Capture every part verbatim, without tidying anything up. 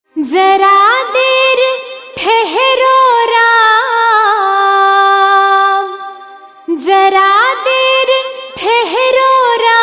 जरा देर ठहरो राम, जरा देर ठहरो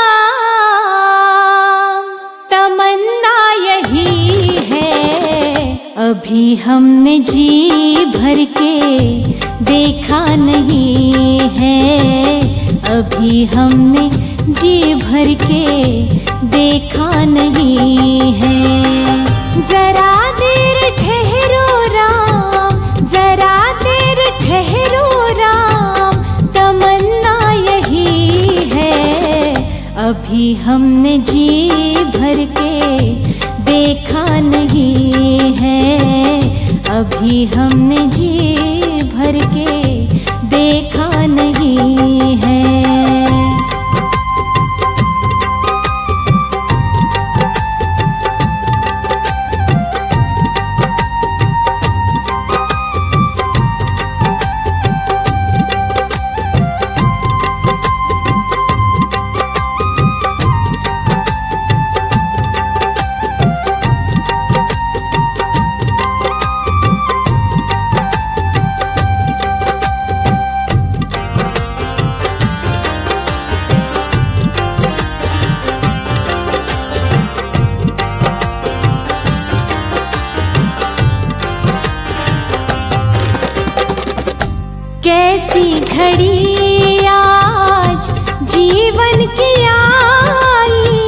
राम, तमन्ना यही है अभी हमने जी भर के देखा नहीं है, अभी हमने जी भर के देखा नहीं है। जरा देर ठहरो राम, जरा देर ठहरो राम, तमन्ना यही है अभी हमने जी भर के देखा नहीं है, अभी हमने जी भर के देखा नहीं है। कैसी घड़ी आज जीवन की आई,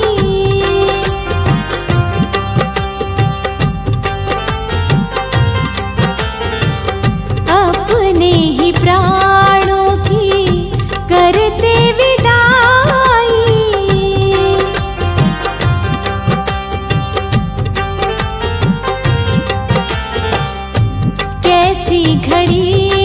अपने ही प्राणों की करते विदाई। कैसी घड़ी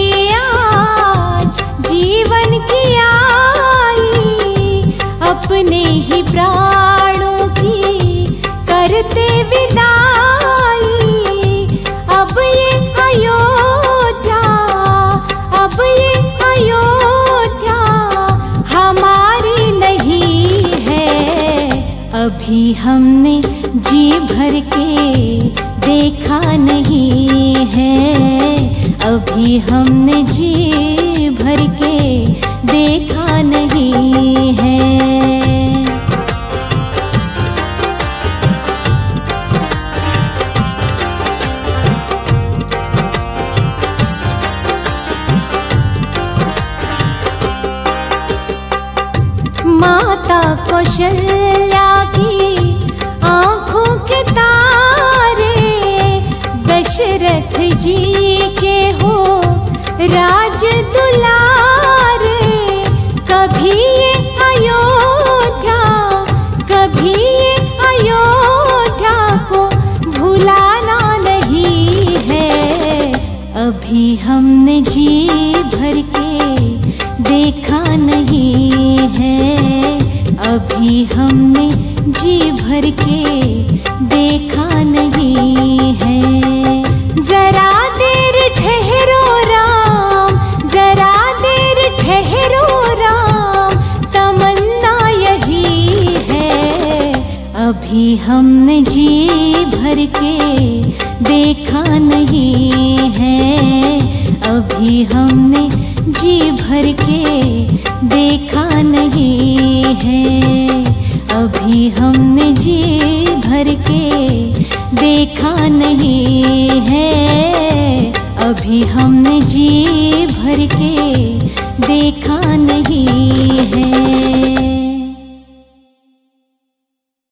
अपने ही प्राणों की करते विदाई। अब ये अयोध्या, अब ये अयोध्या हमारी नहीं है, अभी हमने जी भर के देखा नहीं है, अभी हमने जी भर के देखा नहीं है। माता कौशल्या की आँखों के तारे, दशरथ जी के हो राज दुलारे। कभी ये अयोध्या, कभी ये अयोध्या को भुलाना नहीं है, अभी हमने जी भर के देखा नहीं है, अभी हमने जी भर के देखा नहीं है। जरा देर ठहरो राम, जरा देर ठहरो राम, तमन्ना यही है अभी हमने जी भर के देखा नहीं है, अभी हमने जी भर के देखा नहीं है, अभी हमने जी भर के देखा नहीं है, अभी हमने जी भर के देखा नहीं है।